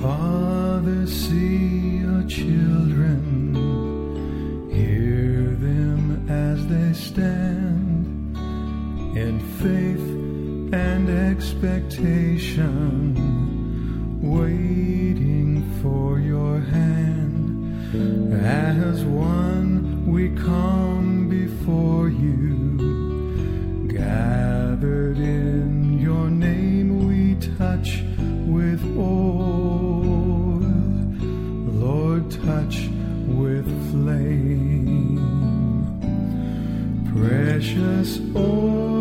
Father, see your children, hear them as they stand in faith and expectation, waiting for your hand. As one we come before you, gathered in your name we touch with oil, Lord, touch with flame. Precious oil,